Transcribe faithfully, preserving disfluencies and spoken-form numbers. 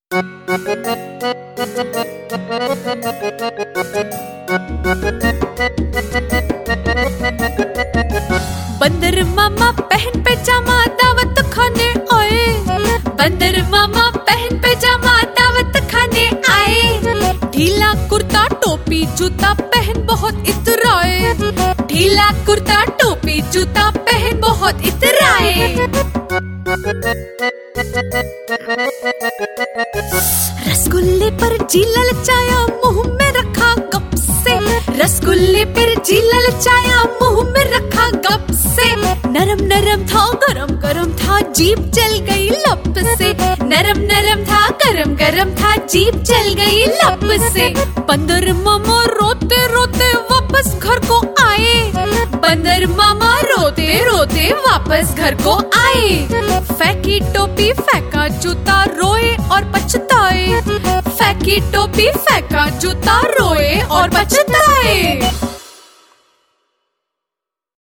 बंदर मामा पहन पैजामा दावत खाने आए। बंदर मामा पहन पैजामा दावत खाने आए। ढीला कुर्ता टोपी जूता पहन बहुत इतराए। ढीला कुर्ता टोपी जूता पहन बहुत इतराए। रसगुल्ले पर जी ललचाया मुंह में रखा गप से। रसगुल्ले पर जी ललचाया मुंह में रखा गप से। नरम नरम था गरम गरम था जीभ जल गई लप से। नरम नरम था गरम गरम था जीभ जल गई लप से। बंदर मामा रोते रोते वापस घर को आए। बंदर मामा रोते रोते वापस घर को आए। फेंकी टोपी फेंका जूता रोए और पछताए। फेंकी टोपी फेंका जूता रोए और पछताए।